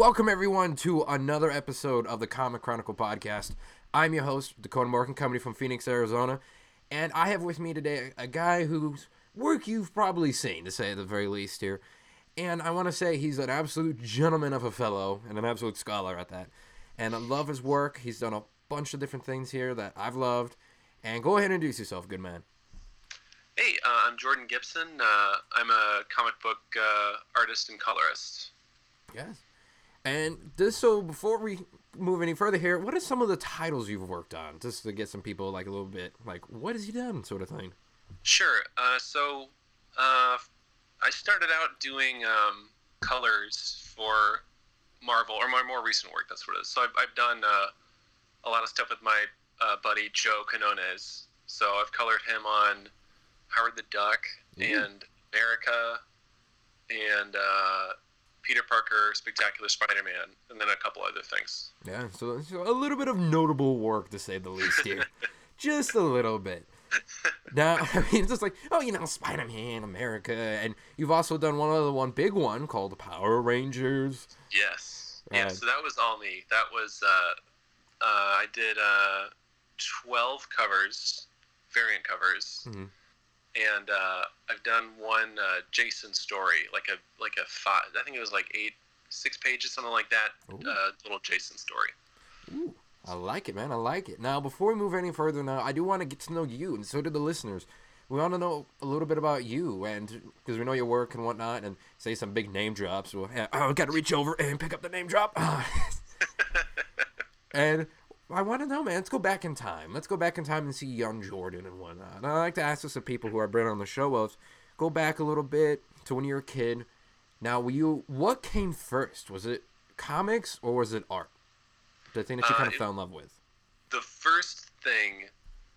Welcome everyone to another episode of the Comic Chronicle podcast. I'm your host, Dakota Morgan, coming from Phoenix, Arizona, and I have with me today a guy whose work you've probably seen, to say the very least here. And I want to say he's an absolute gentleman of a fellow and an absolute scholar at that. And I love his work. He's done a bunch of different things here that I've loved. And go ahead and introduce yourself, good man. Hey, I'm Jordan Gibson. I'm a comic book artist and colorist. Yes. And so before we move any further here, what are some of the titles you've worked on? Just to get some people like a little bit like, what has he done sort of thing? Sure. So I started out doing colors for Marvel, or my more recent work, that's what it is. So I've done a lot of stuff with my buddy Joe Quinones. So I've colored him on Howard the Duck and America and Peter Parker, Spectacular Spider-Man, and then a couple other things. Yeah, so a little bit of notable work, to say the least here. Just a little bit. Now, I mean, it's just like, Spider-Man, America, and you've also done one big one called Power Rangers. Yes. Yeah, so that was all me. That was, I did 12 covers, variant covers. Mm-hmm. And I've done one Jason story, like a five, I think it was like 6 pages, something like that. Little Jason story. Ooh, I like it, man. I like it. Now, before we move any further, I do want to get to know you, and so do the listeners. We want to know a little bit about you, and because we know your work and whatnot, and say some big name drops. Well, I've got to reach over and pick up the name drop. And I want to know, man, let's go back in time. Let's go back in time and see young Jordan and whatnot. And I like to ask this of people who I've been on the show of, go back a little bit to when you were a kid. Now, what came first? Was it comics or was it art? The thing that you kind of fell in love with? The first thing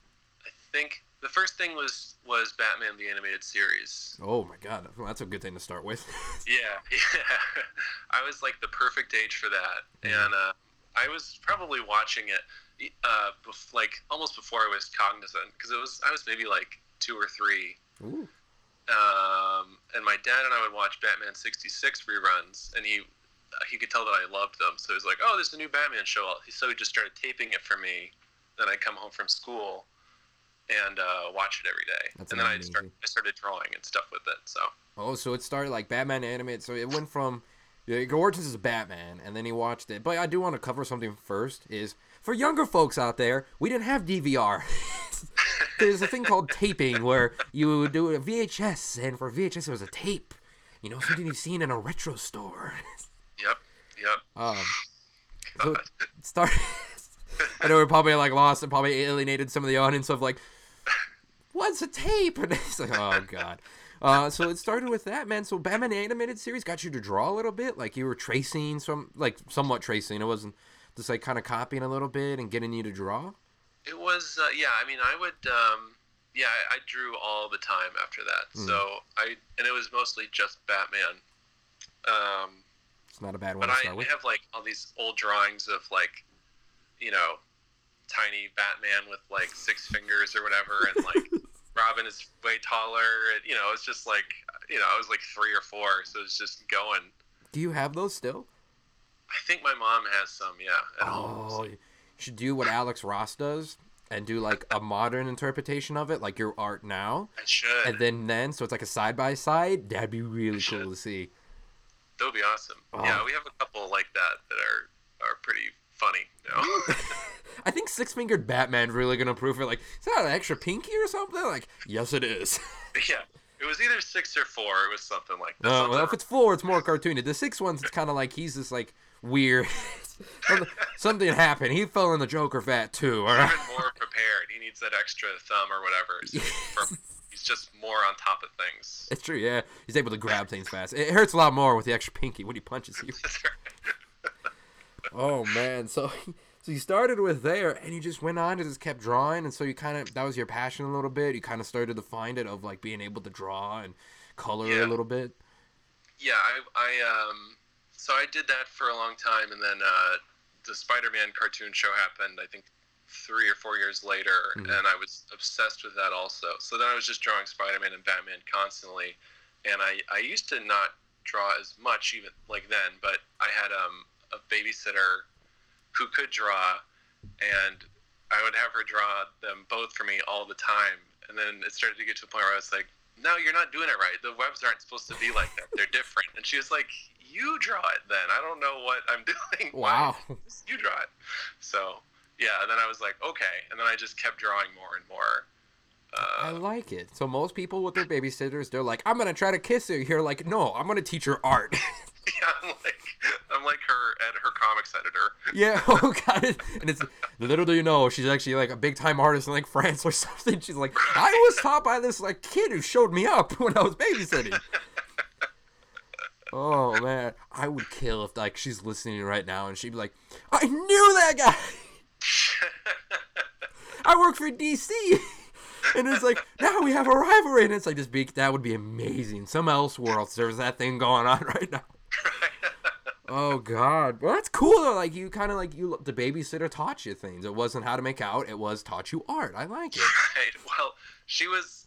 was Batman the Animated Series. Oh my God, well, that's a good thing to start with. Yeah. I was like the perfect age for that. And I was probably watching it like almost before I was cognizant, because I was maybe like 2 or 3. Ooh. And my dad and I would watch Batman 66 reruns, and he could tell that I loved them, so he was like, "Oh, there's a new Batman show." So he just started taping it for me. Then I'd come home from school and watch it every day. That's and then I started drawing and stuff with it. So it started like Batman animated. So it went from origins as Batman, and then he watched it. But I do want to cover something first. Is for younger folks out there, we didn't have DVR. There's a thing called taping where you would do a VHS, and for VHS it was a tape. Something you've seen in a retro store. Yep. So start. I know we're probably like lost and probably alienated some of the audience of like, what's a tape? And it's like, oh God. So it started with that, man. So Batman animated series got you to draw a little bit, like you were tracing somewhat tracing. It wasn't just like kind of copying a little bit and getting you to draw. It was, I mean, I would, I drew all the time after that. So and it was mostly just Batman. It's not a bad one to start with. I have like all these old drawings of like, tiny Batman with like 6 fingers or whatever, and like Robin is way taller. And, it's just like, I was like 3 or 4, so it's just going. Do you have those still? I think my mom has some, yeah. You should do what Alex Ross does and do like a modern interpretation of it, like your art now. I should. And then so it's like a side by side. That'd be really cool to see. That would be awesome. Oh. Yeah, we have a couple like that are pretty funny. I think 6-fingered Batman really gonna prove it. Like, is that an extra pinky or something? Like, yes, it is. Yeah, it was either 6 or 4. It was something like that. Well, if it's 4, it's more cartoony. The 6 ones, it's kind of like he's just like weird. Something happened. He fell in the Joker vat too. All right? Even more prepared. He needs that extra thumb or whatever. So he's just more on top of things. It's true. Yeah, he's able to grab things fast. It hurts a lot more with the extra pinky when he punches you. That's right. Oh man, so you started with there, and you just went on and just kept drawing, and so you that was your passion a little bit. You kind of started to find it of like being able to draw and color a little bit. Yeah, so I did that for a long time, and then the Spider-Man cartoon show happened, I think 3 or 4 years later, and I was obsessed with that also. So then I was just drawing Spider-Man and Batman constantly, and I used to not draw as much even like then, but I had a babysitter who could draw, and I would have her draw them both for me all the time. And then it started to get to a point where I was like, no, you're not doing it right. The webs aren't supposed to be like that. They're different. And she was like, you draw it then. I don't know what I'm doing. Wow. You draw it. So, yeah, and then I was like, okay. And then I just kept drawing more and more. I like it. So most people with their babysitters, they're like, I'm going to try to kiss her. You're like, no, I'm going to teach her art. Yeah, I'm like her comics editor. Yeah, oh god, and it's little do you know, she's actually like a big time artist in like France or something. She's like, I was taught by this like kid who showed me up when I was babysitting. Oh man, I would kill if like she's listening right now and she'd be like, I knew that guy. I work for DC. And it's like, now we have a rivalry, and it's like that would be amazing. Some else world there's that thing going on right now. Oh god, well that's cool though. Like you kind of like the babysitter taught you things. It wasn't how to make out. It was taught you art. I like it. Right. Well, she was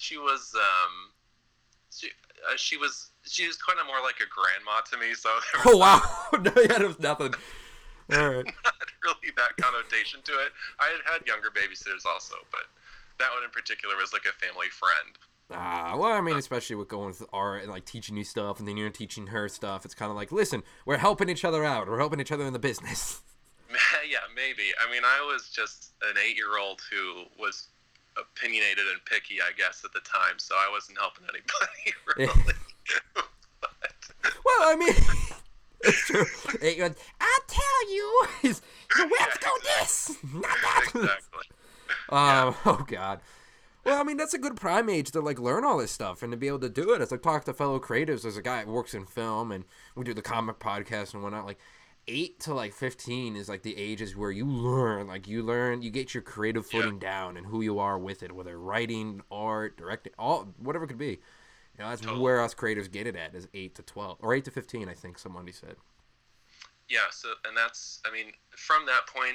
kind of more like a grandma to me. So oh wow, no, yeah, there was nothing. All right. Not really that connotation to it. I had younger babysitters also, but that one in particular was like a family friend. Well, I mean, especially with going with art and like teaching you stuff, and then you're teaching her stuff. It's kind of like, listen, we're helping each other out. We're helping each other in the business. Yeah, maybe. I mean, I was just an 8-year-old who was opinionated and picky, I guess, at the time, so I wasn't helping anybody really. Well, I mean, it's true. I'll tell you, the webs go this, not that. Exactly. Oh god. Well, I mean, that's a good prime age to, like, learn all this stuff and to be able to do it. It's like, talk to fellow creatives. There's a guy who works in film, and we do the comic podcast and whatnot. Like, 8 to, like, 15 is, like, the ages where you learn. Like, you get your creative footing down and who you are with it, whether writing, art, directing, whatever it could be. You know, that's where us creatives get it at, is 8 to 12. Or 8 to 15, I think somebody said. Yeah, so, and that's, I mean, from that point,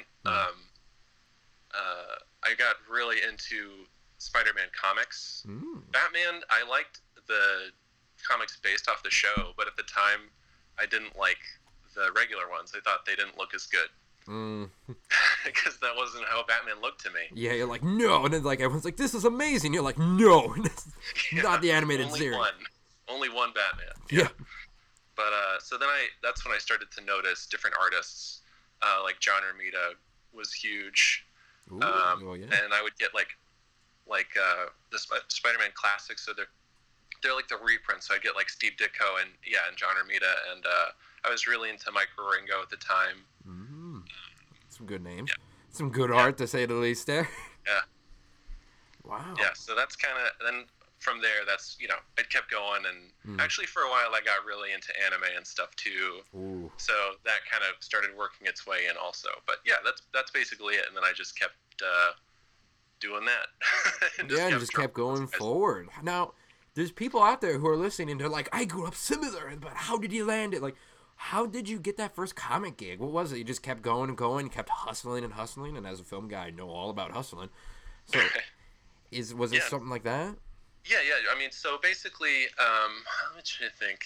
I got really into Spider-Man comics. Batman, I liked the comics based off the show, but at the time I didn't like the regular ones. I thought they didn't look as good. Because that wasn't how Batman looked to me. Yeah, you're like, no, and then like everyone's like, this is amazing. You're like, no, not the animated series. Only one Batman. Yeah. But so then that's when I started to notice different artists. Like John Romita was huge. Ooh, and I would get like the Spider-Man classics, so they're like the reprints. So I get like Steve Ditko and John Romita, and I was really into Mike Wieringo at the time. Some good names, some good art to say the least. There. Yeah. Wow. Yeah. So that's kind of then from there. That's it kept going, and actually for a while I got really into anime and stuff too. Ooh. So that kind of started working its way in also. But yeah, that's basically it, and then I just kept doing that. and just kept going forward. Now, there's people out there who are listening and they're like, I grew up similar, but how did you land it? Like, how did you get that first comic gig? What was it? You just kept going and going, kept hustling and hustling, and as a film guy, I know all about hustling. So, was it something like that? Yeah. I mean, so basically, let me try to think.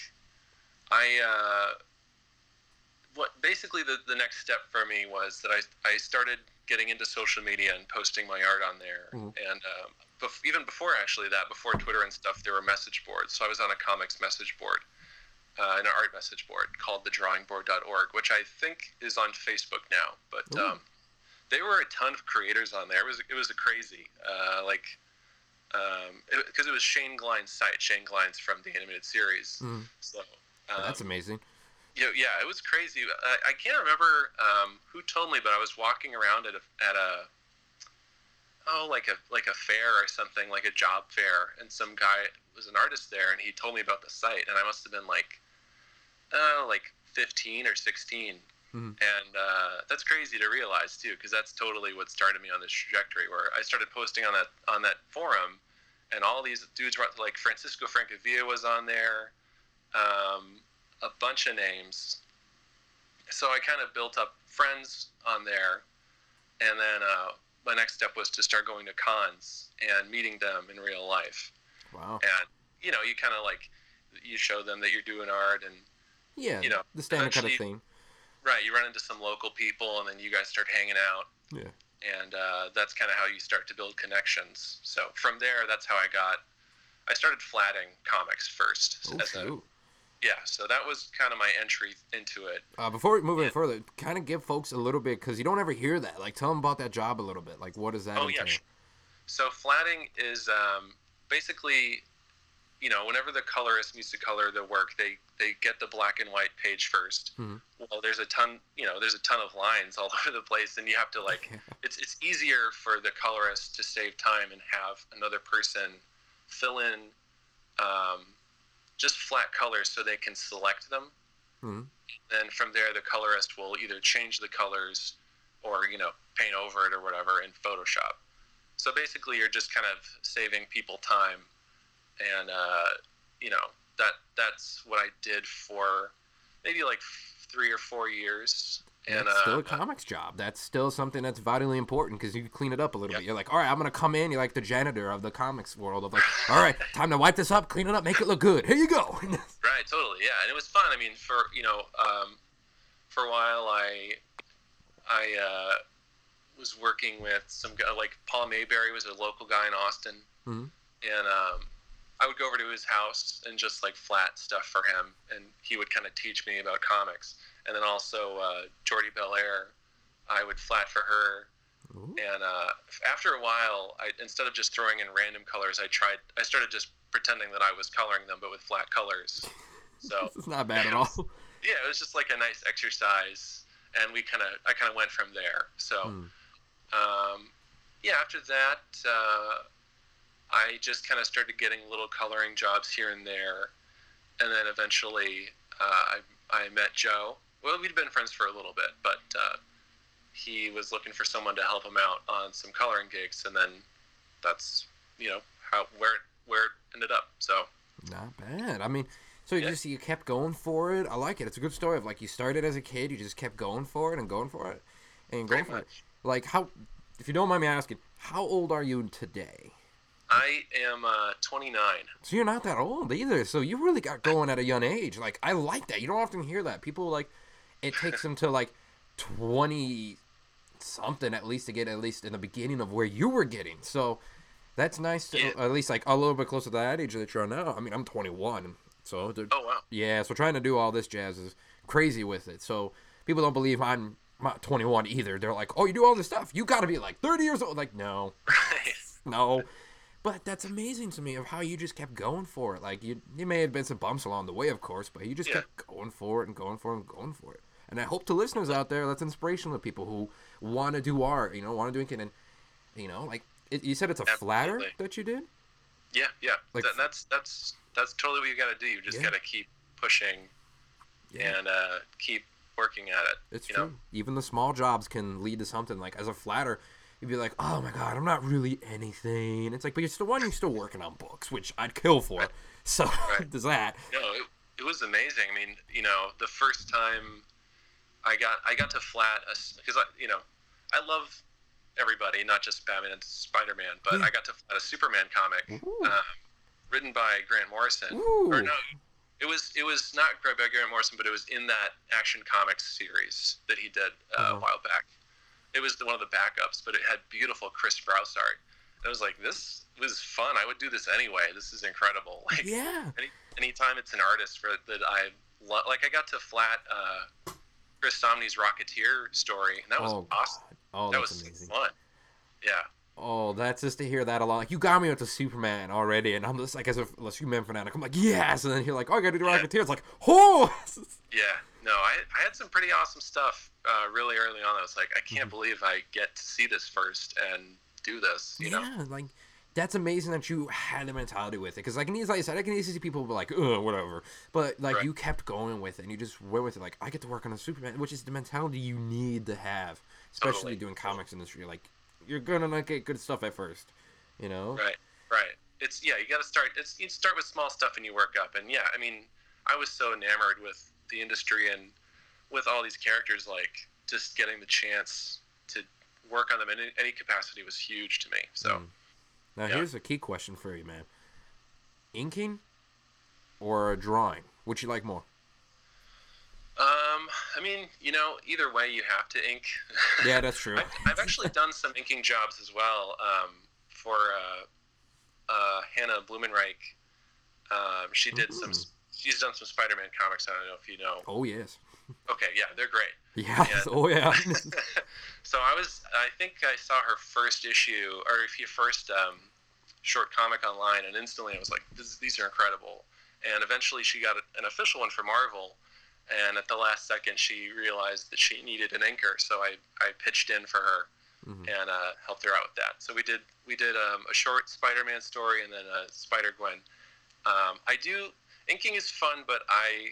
Basically the next step for me was that I started getting into social media and posting my art on there. And even before before Twitter and stuff, there were message boards. So I was on a comics message board, an art message board called thedrawingboard.org, which I think is on Facebook now. But there were a ton of creators on there. It was a crazy, because it was Shane Glein's site. Shane Glein's from the animated series. So that's amazing. Yeah, it was crazy. I can't remember who told me, but I was walking around at a fair or something, like a job fair, and some guy was an artist there, and he told me about the site, and I must have been like 15 or 16, and that's crazy to realize too, because that's totally what started me on this trajectory, where I started posting on that forum, and all these dudes were like Francisco Francavilla was on there. A bunch of names. So I kind of built up friends on there, and then my next step was to start going to cons and meeting them in real life. Wow. And you kind of like you show them that you're doing art, and the standard kind of thing. Right, you run into some local people, and then you guys start hanging out. Yeah. And that's kind of how you start to build connections. So from there, that's how I started flatting comics first. Oh, shoot. Yeah, so that was kind of my entry into it. Before we move any further, kind of give folks a little bit, because you don't ever hear that. Like, tell them about that job a little bit. Like, what does that entail? Yeah. So flatting is basically, whenever the colorist needs to color the work, they get the black and white page first. Mm-hmm. Well, there's a ton of lines all over the place, and you have to it's easier for the colorist to save time and have another person fill in just flat colors so they can select them. Mm-hmm. Then from there, the colorist will either change the colors or paint over it or whatever in Photoshop. So basically, you're just kind of saving people time, and that's what I did for maybe like 3 or 4 years. And that's still a comics job. That's still something that's vitally important, because you clean it up a little bit. You're like, all right, I'm gonna come in. You're like the janitor of the comics world. Of like, all right, time to wipe this up, clean it up, make it look good. Here you go. Right, totally, yeah, and it was fun. I mean, for a while, I was working with some guy, like Paul Mayberry was a local guy in Austin, mm-hmm. and I would go over to his house and just like flat stuff for him, and he would kind of teach me about comics. And then also Jordy Belair, I would flat for her. Ooh. And after a while, instead of just throwing in random colors, I started just pretending that I was coloring them, but with flat colors. So it's not bad at all. Yeah, it was just like a nice exercise, and I kind of went from there. So after that, I just kind of started getting little coloring jobs here and there, and then eventually I met Joe. Well, we'd been friends for a little bit, but he was looking for someone to help him out on some coloring gigs, and then that's where it ended up. So not bad. I mean, so you kept going for it. I like it. It's a good story of like you started as a kid, you just kept going for it and going for it and going for it. Like how, if you don't mind me asking, how old are you today? I am 29. So you're not that old either. So you really got going at a young age. Like, I like that. You don't often hear that. People, like, it takes them to, like, 20-something at least to get at least in the beginning of where you were getting. So that's nice to at least, like, a little bit closer to that age that you're now. I mean, I'm 21. So, oh, wow. Yeah, so trying to do all this jazz is crazy with it. So people don't believe I'm not 21 either. They're like, oh, you do all this stuff. You got to be, like, 30 years old. Like, no. No. But that's amazing to me of how you just kept going for it. Like, you may have been some bumps along the way, of course, but you just kept going for it and going for it and going for it. And I hope to listeners out there, that's inspirational to people who want to do art, want to do anything. And, like, you said it's a flatter that you did? Yeah. Like, that's totally what you got to do. You just got to keep pushing and keep working at it. It's true. Even the small jobs can lead to something. Like, as a flatter, you'd be like, oh my God, I'm not really anything. It's like, but you're still working on books, which I'd kill for. So there's that. No, it was amazing. I mean, the first time I got to flat because I love everybody, not just Batman and Spider-Man, but I got to flat a Superman comic written by Grant Morrison. Ooh. Or no, it was not by Grant Morrison, but it was in that Action Comics series that he did a while back. It was one of the backups, but it had beautiful Chris Sprouse art. And I was like, this was fun. I would do this anyway. This is incredible. Like, anytime it's an artist that I love. Like, I got to flat Chris Samnee's Rocketeer story, and that was awesome. Oh, that was amazing. Fun. Yeah. Oh, that's just to hear that a lot. Like, you got me with the Superman already, and I'm just like, as a Superman fanatic, I'm like, yes! And then you're like, oh, I gotta do the Rocketeer. It's like, oh! Yeah. No, I had some pretty awesome stuff really early on. I was like, I can't believe I get to see this first and do this, you know? Yeah, like, that's amazing that you had the mentality with it. Because, like I said, I can easily see people be like, ugh, whatever. But, like, you kept going with it, and you just went with it. Like, I get to work on a Superman, which is the mentality you need to have, especially doing comics industry. Like, you're going to not get good stuff at first, you know? Right. It's, you got to start, you start with small stuff and you work up. And, I mean, I was so enamored with the industry and with all these characters, like, just getting the chance to work on them in any capacity was huge to me. So now here's a key question for you, man. Inking or drawing? Which you like more? I mean, either way, you have to ink. Yeah, that's true. I've actually done some inking jobs as well for Hannah Blumenreich. She's done some Spider-Man comics. I don't know if you know. Oh yes. Okay, yeah, they're great. Yeah. And, oh yeah. so I think I saw her first issue, or first short comic online, and instantly I was like, these are incredible. And eventually she got an official one for Marvel, and at the last second she realized that she needed an inker, so I pitched in for her and helped her out with that. So we did a short Spider-Man story and then a Spider-Gwen. Inking is fun, but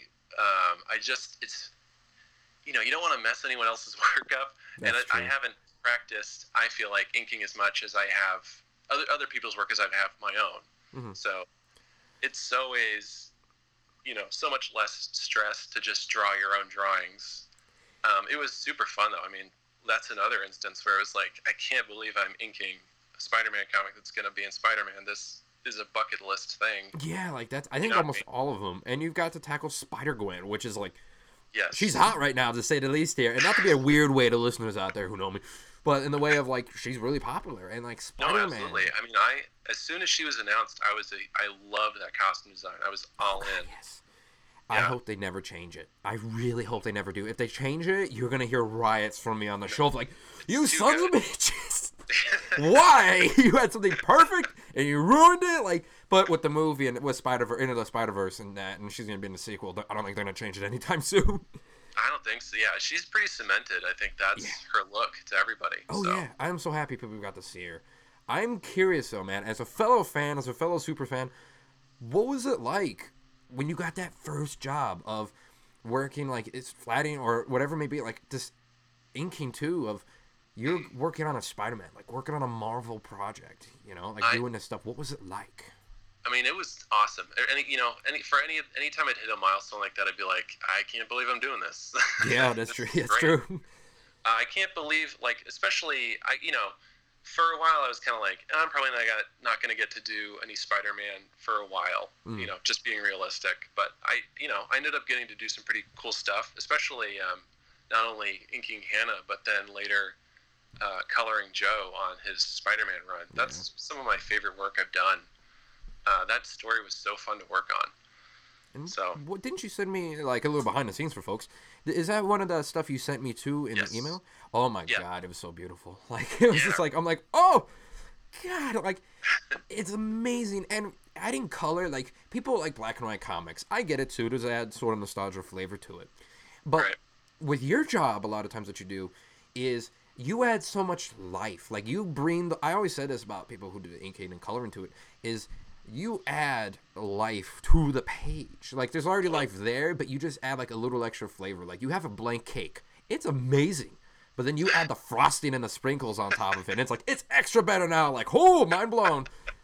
it's you don't want to mess anyone else's work up. That's and true. I haven't practiced, I feel like, inking as much as I have other people's work as I have my own. So it's always, so much less stress to just draw your own drawings. It was super fun, though. I mean, that's another instance where it was like, I can't believe I'm inking a Spider-Man comic that's going to be in Spider-Man. This is a bucket list thing. Yeah, like that's, I think almost all of them. And you've got to tackle Spider-Gwen, which is like, yes, she's hot right now, to say the least here. And not to be a weird way to listeners out there who know me, but in the way of like, she's really popular. And like Spider-Man. No, absolutely. I mean, as soon as she was announced, I loved that costume design. I was all in. Yes. Yeah. I hope they never change it. I really hope they never do. If they change it, you're going to hear riots from me on the show. Like, you sons of bitches. Why? You had something perfect and you ruined it? Like, but with the movie and with Into the Spider-Verse and that, and she's going to be in the sequel, I don't think they're going to change it anytime soon. I don't think so. Yeah, she's pretty cemented. I think that's her look to everybody. Oh, so. Yeah. I'm so happy people got to see her. I'm curious, though, man. As a fellow fan, as a fellow super fan, what was it like when you got that first job of working, like, it's flatting or whatever it may be, like, this inking, too, of you're working on a Spider-Man, like, working on a Marvel project, doing this stuff. What was it like? I mean, it was awesome. Anytime I'd hit a milestone like that, I'd be like, I can't believe I'm doing this. Yeah, that's true. That's true. I can't believe, like, especially, for a while I was kind of like, I'm probably not going to get to do any Spider-Man for a while, just being realistic. But I ended up getting to do some pretty cool stuff, especially not only inking Hannah, but then later coloring Joe on his Spider-Man run. That's some of my favorite work I've done. That story was so fun to work on. And what didn't you send me, like, a little behind the scenes for folks? Is that one of the stuff you sent me to in the email? Oh my God, it was so beautiful. Like, it was just like, I'm like, oh God, like, it's amazing. And adding color, like, people like black and white comics. I get it too. There's add sort of nostalgia flavor to it. But with your job, a lot of times what you do is you add so much life. Like, you bring I always said this about people who do the inking and coloring to it, is you add life to the page. Like, there's already life there, but you just add, like, a little extra flavor. Like, you have a blank cake. It's amazing. But then you add the frosting and the sprinkles on top of it. And it's like, it's extra better now. Like, oh, mind blown.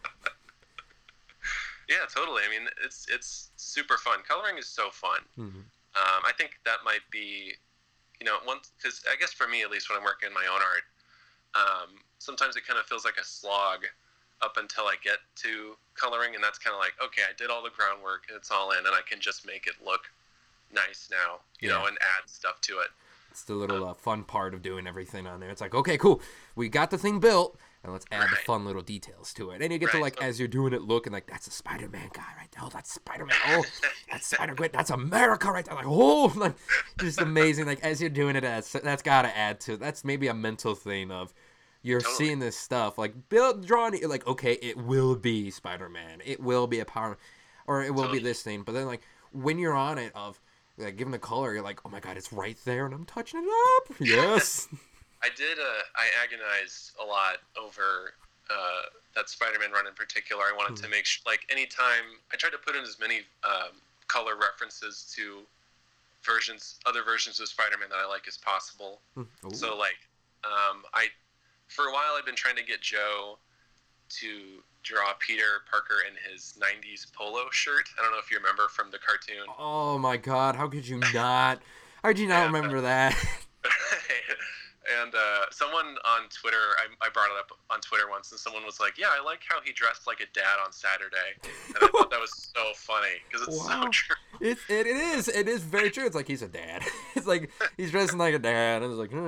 Yeah, totally. I mean, it's super fun. Coloring is so fun. I think that might be, because I guess for me, at least when I'm working my own art, sometimes it kind of feels like a slog up until I get to coloring, and that's kind of like, okay, I did all the groundwork, and it's all in, and I can just make it look nice now, and add stuff to it. It's the little fun part of doing everything on there. It's like, okay, cool, we got the thing built, and let's add the fun little details to it. And you get to, like, as you're doing it, look, and like, that's a Spider-Man guy right there. Oh, that's Spider-Man. Oh, that's Spider-Gwen. That's America right there. Like, oh, like, just amazing. Like, as you're doing it, that's got to add to, that's maybe a mental thing of, you're seeing this stuff, like, drawing, like, okay, it will be Spider-Man. It will be a power, or it will be this thing. But then, like, when you're on it, of, like, given the color, you're like, oh my God, it's right there, and I'm touching it up. Yes. I agonized a lot over that Spider-Man run in particular. I wanted to make sure, like, anytime, I tried to put in as many color references to other versions of Spider-Man that I like as possible. So, like, for a while, I've been trying to get Joe to draw Peter Parker in his 90s polo shirt. I don't know if you remember from the cartoon. Oh my God, how could you not? How did you not remember that? And someone on Twitter, I brought it up on Twitter once, and someone was like, "Yeah, I like how he dressed like a dad on Saturday," and I thought that was so funny because it's so Wow. true. It is very true. It's like he's a dad. It's like he's dressing like a dad, and it's like.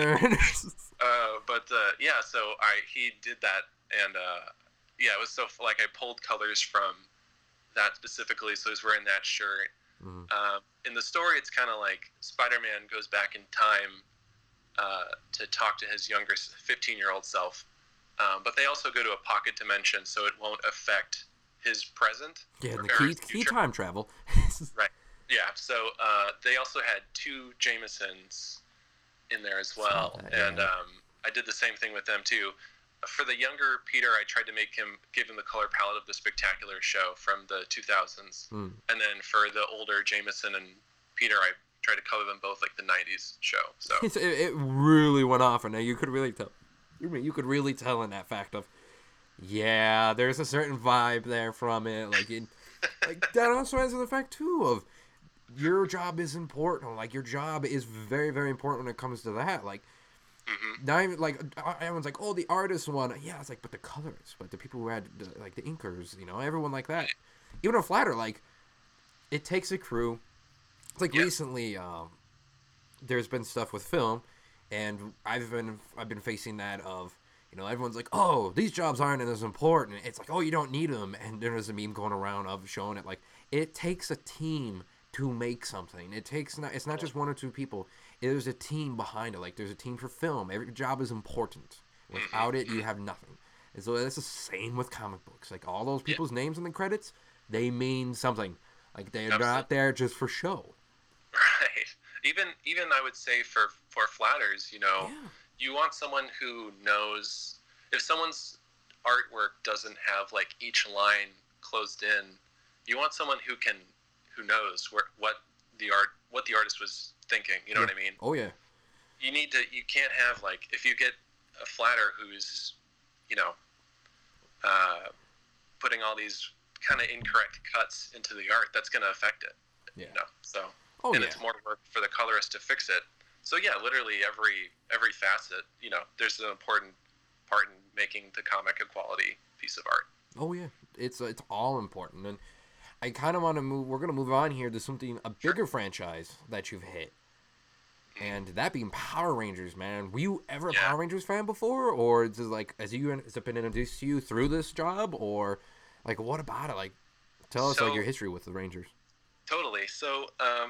Yeah, so he did that, and yeah, it was so like I pulled colors from that specifically, so he's wearing that shirt. In the story, it's kind of like Spider-Man goes back in time to talk to his younger 15-year-old self, but they also go to a pocket dimension, so it won't affect his present. Yeah, or the his key future. time travel. Right. Yeah. So they also had 2 Jamesons in there as well, Saw that, yeah. and I did the same thing with them too. For the younger Peter, I tried to give him the color palette of the Spectacular show from the 2000s, and then for the older Jameson and Peter, I tried to color them both like the 90s show. So It really went off, and you could really tell. You could really tell in that fact of, yeah, there's a certain vibe there from it. Like that also has the fact too of your job is important. Like your job is very, very important when it comes to that. Like. Not even like everyone's like, oh, the artist one. Yeah, it's like, but the colors, but the people who had the inkers, everyone like that. Even a flatter, like, it takes a crew. It's like recently, there's been stuff with film, and I've been facing that of, everyone's like, oh, these jobs aren't as important. It's like, oh, you don't need them, and there's a meme going around of showing it like it takes a team to make something. It's not just 1 or 2 people. There's a team behind it. Like there's a team for film. Every job is important. Without it, you have nothing. And so that's the same with comic books. Like all those people's names in the credits, they mean something. Like they're not there just for show. Right. Even I would say for flatters, you want someone who knows if someone's artwork doesn't have like each line closed in. You want someone who knows what the artist was thinking. You know what I mean? Oh yeah. You can't have like if you get a flatter who's putting all these kind of incorrect cuts into the art, that's going to affect it. Yeah. So it's more work for the colorist to fix it. So yeah, literally every facet, there's an important part in making the comic a quality piece of art. Oh yeah, it's all important, and I kind of want to move. We're gonna move on here to a bigger franchise that you've hit, and that being Power Rangers, man. Were you ever a Power Rangers fan before, or is it like has it been introduced to you through this job, or like what about it? Like, tell us like your history with the Rangers. Totally. So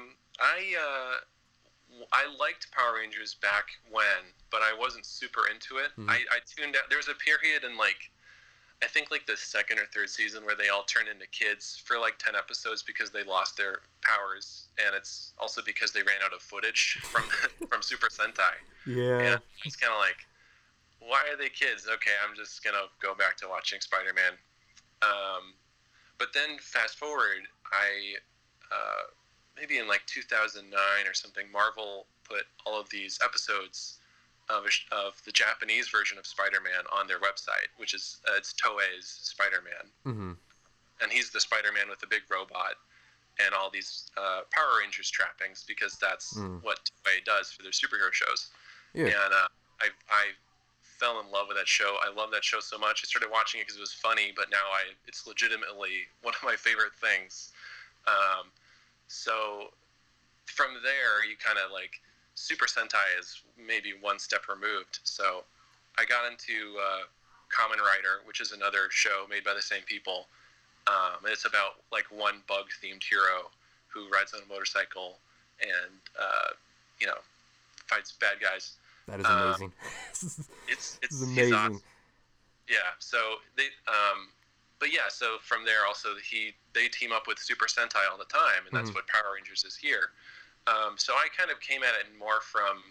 I liked Power Rangers back when, but I wasn't super into it. I tuned out. There was a period in I think the 2nd or 3rd season where they all turned into kids for 10 episodes because they lost their powers, and it's also because they ran out of footage from Super Sentai. Yeah. And it's kind of like, why are they kids? Okay, I'm just gonna go back to watching Spider-Man. But then fast forward, I maybe in 2009 or something, Marvel put all of these episodes of the Japanese version of Spider-Man on their website, which is it's Toei's Spider-Man, and he's the Spider-Man with the big robot and all these Power Rangers trappings, because that's what Toei does for their superhero shows. Yeah. And I fell in love with that show. I love that show so much. I started watching it because it was funny, but now it's legitimately one of my favorite things. So from there, you kind of Super Sentai is maybe one step removed. So I got into Kamen Rider, which is another show made by the same people. And it's about one bug-themed hero who rides on a motorcycle and fights bad guys. That is amazing. It's amazing. Awesome. Yeah. So they but yeah, so from there also they team up with Super Sentai all the time, and that's what Power Rangers is here. So I kind of came at it more from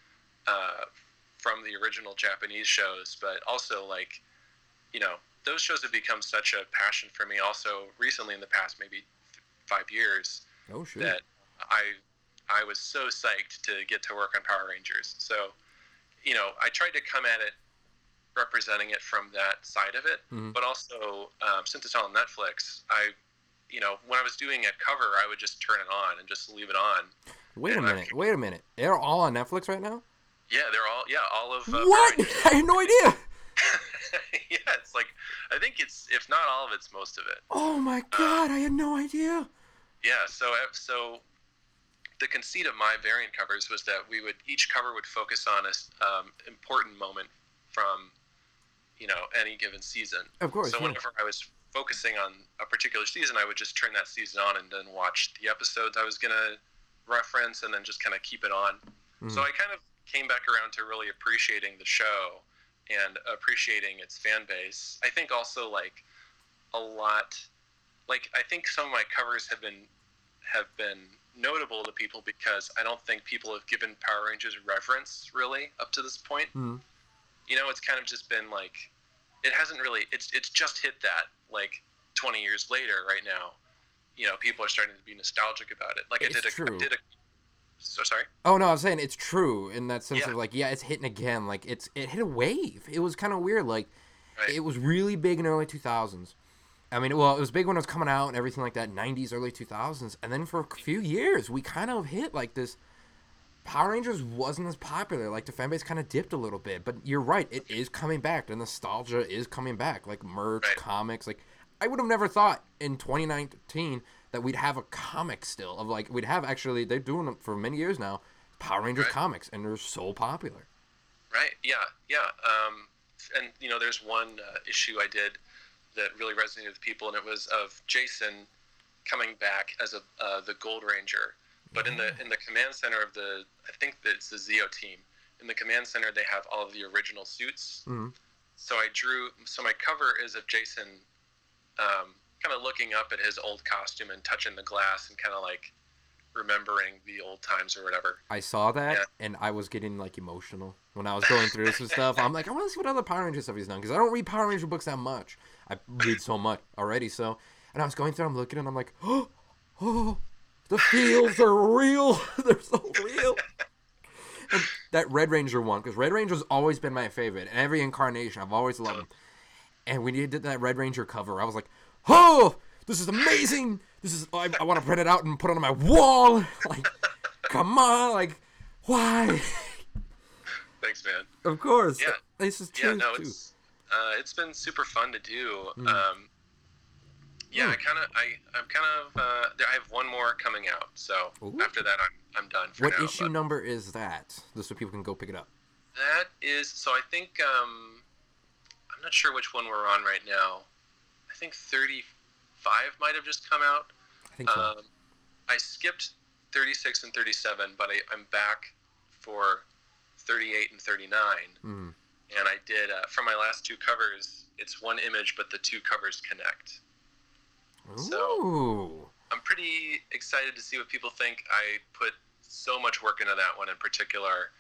the original Japanese shows, but also those shows have become such a passion for me. Also, recently in the past maybe 5 years, that I was so psyched to get to work on Power Rangers. So I tried to come at it representing it from that side of it, but also since it's on Netflix, when I was doing a cover, I would just turn it on and just leave it on. Wait a minute. They're all on Netflix right now? Yeah, they're all of Power What? Rangers. I had no idea. Yeah, it's like I think it's if not all of it's most of it. Oh my god, I had no idea. Yeah, so the conceit of my variant covers was that each cover would focus on a important moment from any given season. Of course. So yeah. whenever I was focusing on a particular season, I would just turn that season on and then watch the episodes I was gonna reference, and then just kind of keep it on. Mhm. So I kind of came back around to really appreciating the show and appreciating its fan base. I think also like a lot, like I think some of my covers have been notable to people because I don't think people have given Power Rangers reverence really up to this point. Mhm. It's kind of just been like it hasn't really. It's just hit that like 20 years later right now. People are starting to be nostalgic about it. Like It's I true. did a. So sorry. Oh no, I was saying it's true in that sense Yeah. of like, yeah, it's hitting again. Like it hit a wave. It was kind of weird. Like Right. it was really big in early 2000s. I mean, well, it was big when it was coming out and everything like that, 90s, early 2000s, and then for a few years we kind of hit like this. Power Rangers wasn't as popular. Like the fan base kind of dipped a little bit, but you're right, it is coming back. The nostalgia is coming back. Like merch, Right. comics. Like I would have never thought in 2019 that we'd have a comic still of like we'd have actually they're doing them for many years now. Power Rangers Right. comics, and they're so popular. Right. Yeah. Yeah. And there's one issue I did that really resonated with people, and it was of Jason coming back as the Gold Ranger, but in the command center of I think that it's the Zeo team. In the command center, they have all of the original suits. Mhm. So my cover is of Jason, kind of looking up at his old costume and touching the glass and kind of like remembering the old times or whatever. I saw that, Yeah. and I was getting like emotional when I was going through some stuff. I'm like, I want to see what other Power Ranger stuff he's done because I don't read Power Ranger books that much. I read so much already. So, and I was going through, I'm looking, and I'm like, oh, the feels are real. They're so real. And that Red Ranger one, because Red Ranger's always been my favorite. And every incarnation, I've always loved him. And when you did that Red Ranger cover, I was like, oh, this is amazing. I want to print it out and put it on my wall. Like, come on, like, why? Thanks, man. Of course. Yeah. This is Yeah, true, no, too. it's been super fun to do. Mm. Yeah, Mm. I have one more coming out. So Ooh. after that, I'm done for What now. issue but number is that? Just so people can go pick it up. that is so. I think I'm not sure which one we're on right now. I think 35 might have just come out. I think so. I skipped 36 and 37, but I'm back for 38 and 39. Mm. And I did for my last two covers. It's one image, but the two covers connect. So- Ooh. I'm pretty excited to see what people think. I put so much work into that one in particular.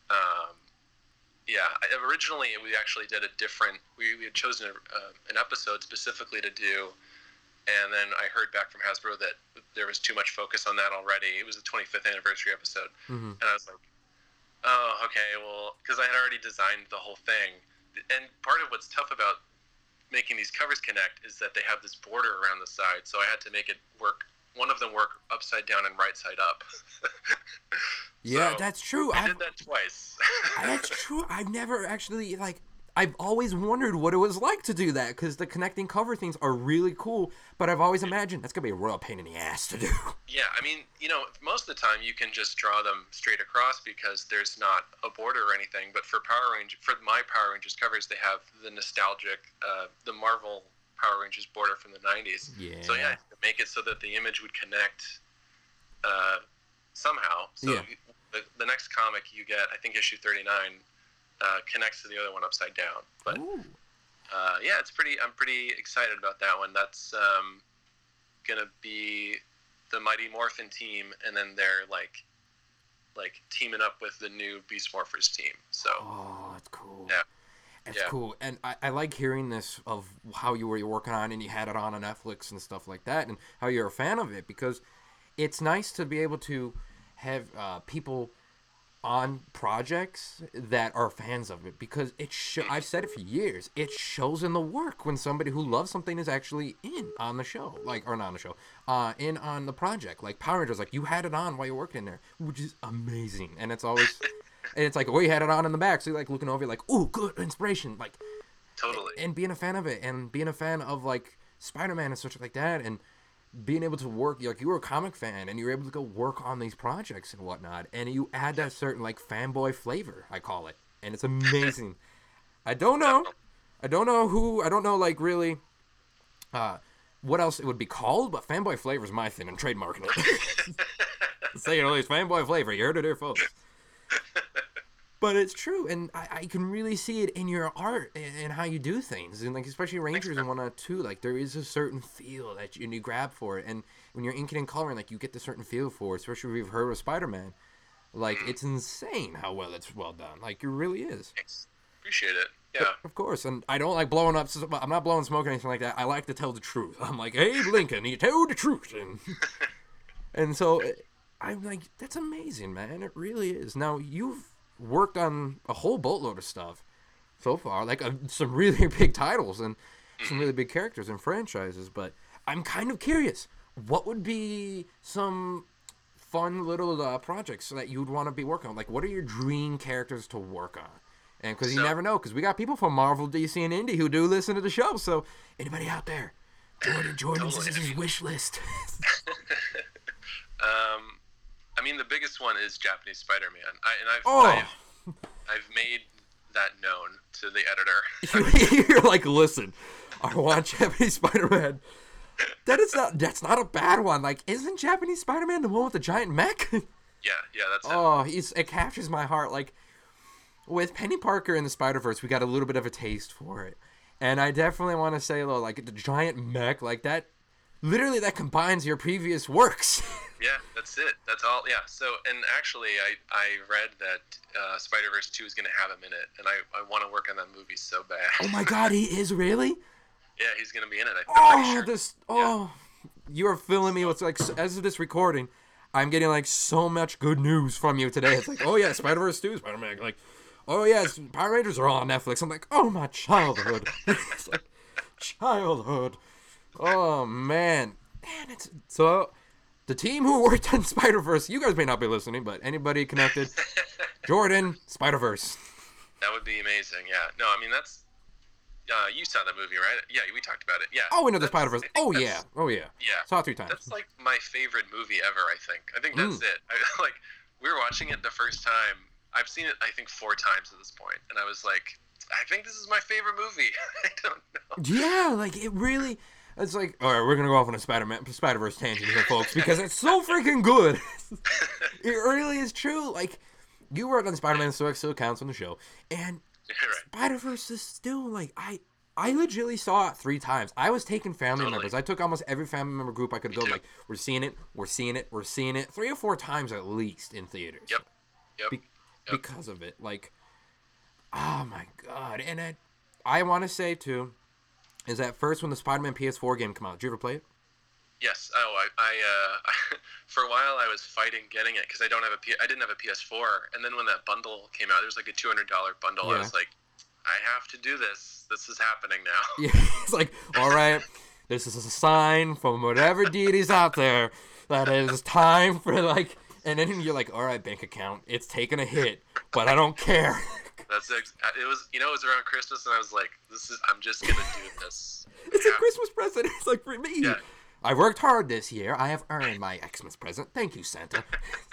Originally we actually did a different. We had chosen an episode specifically to do, and then I heard back from Hasbro that there was too much focus on that already. It was the 25th anniversary episode, Mhm. and I was like, oh, okay, well, because I had already designed the whole thing. And part of what's tough about making these covers connect is that they have this border around the side, so I had to make it work. One of them work upside down and right side up. Yeah, So, that's true. I did that twice. That's true. I've never actually, like, I've always wondered what it was like to do that, because the connecting cover things are really cool, but I've always imagined that's going to be a royal pain in the ass to do. Yeah, I mean, most of the time you can just draw them straight across because there's not a border or anything. But for my Power Rangers covers, they have the nostalgic, the Marvel Power Rangers border from the 90s. Yeah. So yeah, make it so that the image would connect somehow. So Yeah. the next comic you get, I think issue 39, connects to the other one upside down. But Ooh. yeah, I'm pretty excited about that one. That's gonna be the Mighty Morphin team, and then they're like teaming up with the new Beast Morphers team. So Oh, that's cool. Yeah. It's Yeah. cool. And I like hearing this of how you were working on and you had it on Netflix and stuff like that, and how you're a fan of it, because it's nice to be able to have people on projects that are fans of it, because I've said it for years, it shows in the work when somebody who loves something is actually in on the show, like, or not on the show, in on the project. Like Power Rangers, like, you had it on while you're working there, which is amazing. And it's always And it's like, oh, you had it on in the back, so you're like looking over, you're like, ooh, good inspiration, like Totally. and being a fan of it, and being a fan of like Spider-Man and such like that, and being able to work, like you were a comic fan, and you were able to go work on these projects and whatnot, and you add that certain like fanboy flavor, I call it, and it's amazing. I don't know like really what else it would be called, but fanboy flavor is my thing. I'm trademarking it. Say it at least, fanboy flavor. You heard it here, folks. But it's true, and I can really see it in your art and how you do things, and like especially Rangers and whatnot too. Like there is a certain feel that you grab for it, and when you're inking and coloring, like you get the certain feel for it. Especially if you've heard of Spider-Man, like it's insane how well it's well done. Like it really is. Thanks. Appreciate it. Yeah. Of course, and I don't like blowing up. I'm not blowing smoke or anything like that. I like to tell the truth. I'm like, Abe Lincoln, you tell the truth, and so I'm like, that's amazing, man. It really is. Now you've worked on a whole boatload of stuff so far, like some really big titles and some really big characters and franchises, but I'm kind of curious, what would be some fun little projects that you'd want to be working on? Like, what are your dream characters to work on? And because you never know, because we got people from Marvel, DC, and Indie who do listen to the show, so anybody out there, Jordan, this is his wish list. I mean, the biggest one is Japanese Spider-Man. I've made that known to the editor. You're like, listen, I want Japanese Spider-Man. That's not a bad one. Like, isn't Japanese Spider-Man the one with the giant mech? Yeah, that's it. Oh, it captures my heart. Like, with Penny Parker in the Spider-Verse, we got a little bit of a taste for it. And I definitely want to say, though, like, the giant mech, like, that, literally, that combines your previous works. Yeah, that's it. That's all. Yeah. So, and actually, I read that Spider-Verse 2 is going to have him in it, and I want to work on that movie so bad. Oh my God, he is really? Yeah, he's going to be in it. I'm pretty sure. You are filling me with, like, as of this recording, I'm getting, like, so much good news from you today. It's like, oh yeah, Spider-Verse 2, Spider-Man. Like, oh yeah, Power Rangers are all on Netflix. I'm like, oh, my childhood. It's like, childhood. Oh man, it's so. The team who worked on Spider-Verse, you guys may not be listening, but anybody connected, Jordan, Spider-Verse. That would be amazing, yeah. No, I mean, that's, you saw that movie, right? Yeah, we talked about it, yeah. Oh, we know the Spider-Verse. Oh, yeah. Yeah. Saw it 3 times. That's, like, my favorite movie ever, I think. I think that's it. Like, we were watching it the first time. I've seen it, I think, 4 times at this point, and I was like, I think this is my favorite movie. I don't know. Yeah, like, it really... It's like, all right, we're going to go off on a Spider-Verse tangent here, folks, because it's so freaking good. It really is true. Like, you worked on Spider-Man, so it still counts on the show. And Spider-Verse is still, like, I legitimately saw it 3 times. I was taking family members. I took almost every family member group I could go, like, we're seeing it 3 or 4 times at least in theaters. Yep. Because of it. Like, oh, my God. And I want to say, too, is that first when the Spider-Man PS4 game came out. Did you ever play it? Yes. Oh, I for a while I was fighting getting it because I didn't have a PS4, and then when that bundle came out, there was like a $200 bundle. Yeah. I was like, I have to do this. This is happening now. Yeah, it's like, all right, this is a sign from whatever deity's out there that it is time for, like, and then you're like, all right, bank account, it's taking a hit, but I don't care. It was around Christmas, and I was like, I'm just gonna do this. It's a Christmas present. It's like, for me. Yeah. I worked hard this year. I have earned my Xmas present. Thank you, Santa.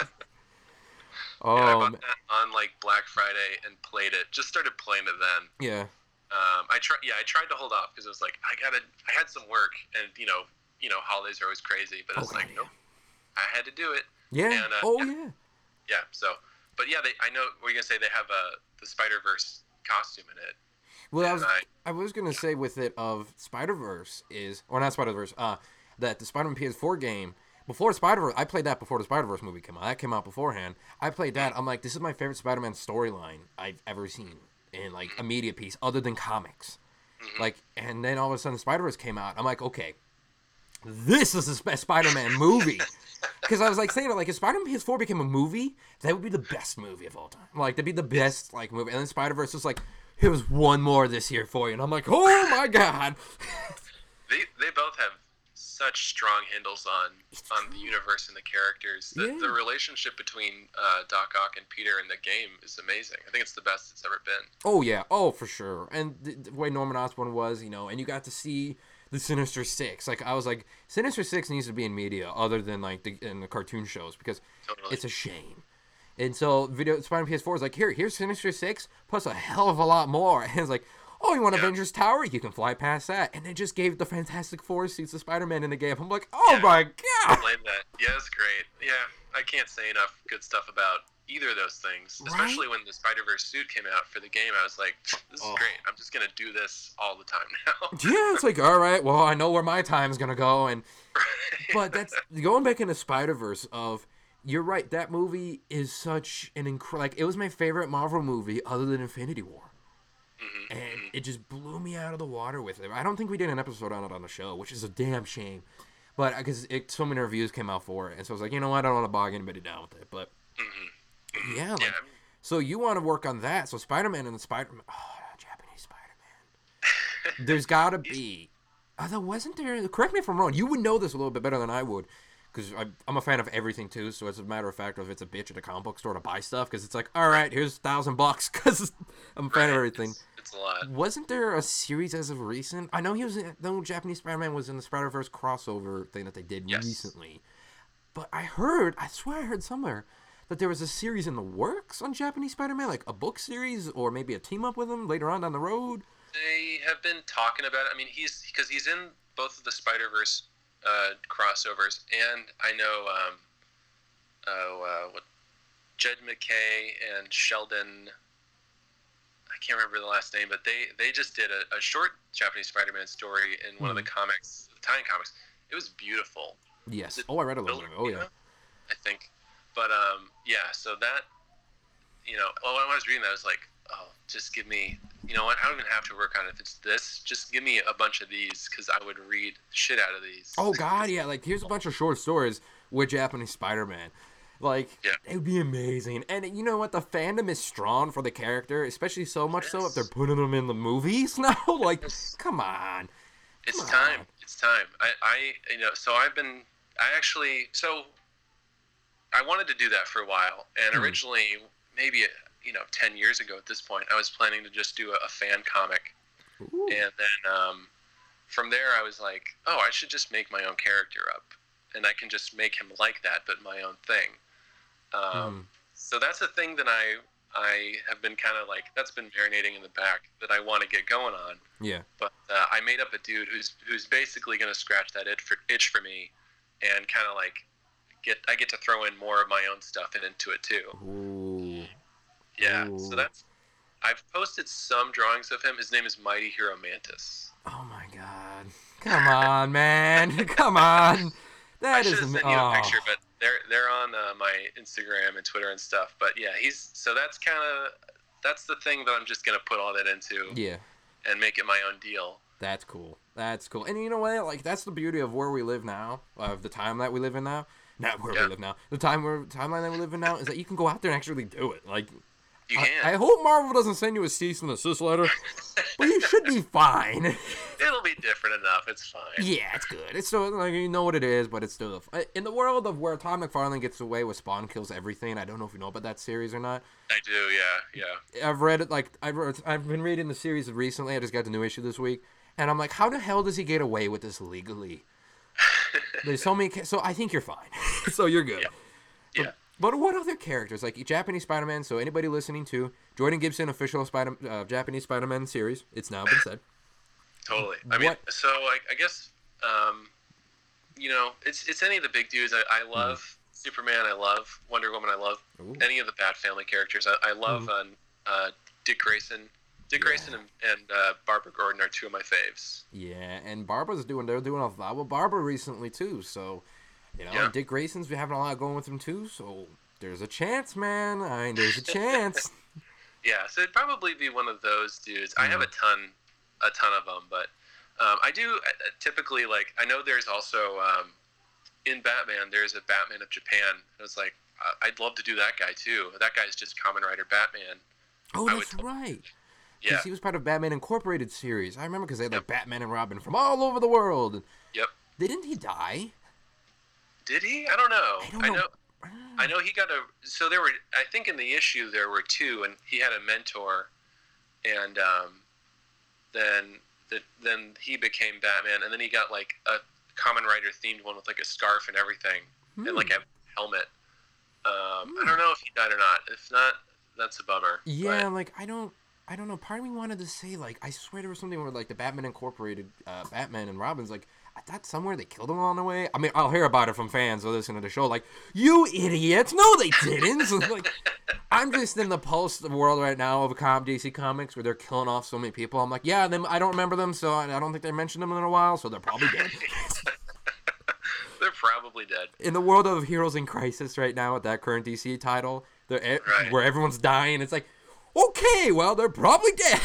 Oh, I bought that on like Black Friday and played it. Just started playing it then. Yeah. I tried to hold off because it was like I had some work, and you know holidays are always crazy, but it's like, nope, I had to do it. Yeah. And, yeah. So, but yeah, I know what you're gonna say. They have the Spider-Verse costume in it. Well, I was gonna say with it of Spider-Verse not Spider-Verse, that the Spider-Man PS4 game before Spider-Verse, I played that before the Spider-Verse movie came out. That came out beforehand. I played that. I'm like, this is my favorite Spider-Man storyline I've ever seen in like a media piece other than comics. Like, and then all of a sudden Spider-Verse came out. I'm like, okay, this is the best Spider-Man movie. Because I was like saying, like, if Spider-Man PS4 became a movie, that would be the best movie of all time. Like, that'd be the best like movie. And then Spider-Verse was like, here's one more this year for you. And I'm like, oh my God. They both have such strong handles on the universe and the characters. The relationship between Doc Ock and Peter in the game is amazing. I think it's the best it's ever been. Oh yeah, oh for sure. And the way Norman Osborn was, and you got to see the Sinister Six. Like I was like, Sinister Six needs to be in media other than like in the cartoon shows because it's a shame. And so Spider-Man PS4 is like, here's Sinister Six plus a hell of a lot more. And it's like, oh, you want Avengers Tower? You can fly past that. And they just gave the Fantastic Four suits to Spider-Man in the game. I'm like, oh my god. I blame that. Yeah, it's great. Yeah, I can't say enough good stuff about either of those things. Right? Especially when the Spider-Verse suit came out for the game, I was like, this is great. I'm just going to do this all the time now. Yeah, it's like, all right, well, I know where my time's going to go. And But that's going back into Spider-Verse of... You're right. That movie is such an incredible... Like, it was my favorite Marvel movie other than Infinity War. And it just blew me out of the water with it. I don't think we did an episode on it on the show, which is a damn shame. But because so many reviews came out for it. And so I was like, you know what? I don't want to bog anybody down with it. But, yeah. Like, so you want to work on that. So Spider-Man and the Spider-Man... Oh, Japanese Spider-Man. There's got to be... Although, wasn't there... Correct me if I'm wrong. You would know this a little bit better than I would. Because I'm a fan of everything, too, so as a matter of fact, if it's a bitch at a comic book store to buy stuff, because it's like, all right, here's $1,000, because I'm a fan of everything. It's a lot. Wasn't there a series as of recent? I know Japanese Spider-Man was in the Spider-Verse crossover thing that they did recently. But I swear I heard somewhere, that there was a series in the works on Japanese Spider-Man, like a book series, or maybe a team-up with him later on down the road. They have been talking about it. I mean, he's in both of the Spider-Verse crossovers, and I know what Jed McKay and Sheldon, I can't remember the last name, but they just did a short Japanese Spider-Man story in one of the comics, the Tie-In comics. It was beautiful. Yes. I read a little bit. Oh yeah. I think, but so that, when I was reading that, I was like, oh, just give me, you know what, I don't even have to work on it. If it's this, just give me a bunch of these, because I would read the shit out of these. Oh, God, yeah. Like, here's a bunch of short stories with Japanese Spider-Man. Like, it would be amazing. And you know what? The fandom is strong for the character, especially so much so if they're putting them in the movies now. Like, come on. It's time. It's time. I wanted to do that for a while. And originally, maybe 10 years ago at this point, I was planning to just do a fan comic. Ooh. And then from there I was like, oh, I should just make my own character up, and I can just make him like that, but my own thing. So that's a thing that I have been kind of like, that's been marinating in the back that I want to get going on. Yeah. But I made up a dude who's basically going to scratch that itch for me, and kind of like I get to throw in more of my own stuff into it too. Ooh. Yeah, so I've posted some drawings of him. His name is Mighty Hero Mantis. Oh my god. Come on, man. Come on. I should have sent you a picture, but they're on my Instagram and Twitter and stuff. But yeah, that's the thing that I'm just going to put all that into. Yeah. And make it my own deal. That's cool. That's cool. And you know what? Like, that's the beauty of where we live now, of the time that we live in now. Not where we live now. The timeline that we live in now is that you can go out there and actually do it. Like, you can. I hope Marvel doesn't send you a cease and desist letter, but you should be fine. It'll be different enough. It's fine. Yeah, it's good. It's still, like, you know what it is, but it's still... In the world of where Todd McFarlane gets away with Spawn kills everything, I don't know if you know about that series or not. I do, yeah. I've read it, like, I've been reading the series recently. I just got the new issue this week, and I'm like, how the hell does he get away with this legally? There's so many... So I think you're fine. So you're good. Yeah. But what other characters? Like Japanese Spider-Man, so anybody listening to Jordan Gibson, official Japanese Spider-Man series. It's now been said. Totally. I mean, so I guess, it's any of the big dudes. I love Superman. I love Wonder Woman. I love any of the Bat Family characters. I love Dick Grayson. Dick Grayson and Barbara Gordon are two of my faves. Yeah, and they're doing a lot with Barbara recently, too, so... Dick Grayson's been having a lot going with him too, so there's a chance, man. There's a chance. Yeah, so it'd probably be one of those dudes. I have a ton of them, but I do typically, like, I know there's also in Batman, there's a Batman of Japan. It was like, I'd love to do that guy too. That guy's just Kamen Rider Batman. Oh, that's right. Yeah, because he was part of Batman Incorporated series. I remember because they had like Batman and Robin from all over the world. Yep. Didn't he die? Did he? I don't know. I don't know. I know he got a. So there were. I think in the issue there were two, and he had a mentor, and then he became Batman, and then he got like a Kamen Rider themed one with like a scarf and everything, and like a helmet. I don't know if he died or not. If not, that's a bummer. Yeah, but like I don't know. Part of me wanted to say like I swear there was something where like the Batman Incorporated, Batman and Robin's like. I thought somewhere they killed him on the way. I mean, I'll hear about it from fans who listen to the show. Like, you idiots! No, they didn't. So, like, I'm just in the post world right now of DC Comics where they're killing off so many people. I'm like, yeah, them. I don't remember them, so I don't think they mentioned them in a while. So they're probably dead. They're probably dead. In the world of Heroes in Crisis right now, with that current DC title, where everyone's dying, it's like, okay, well, they're probably dead.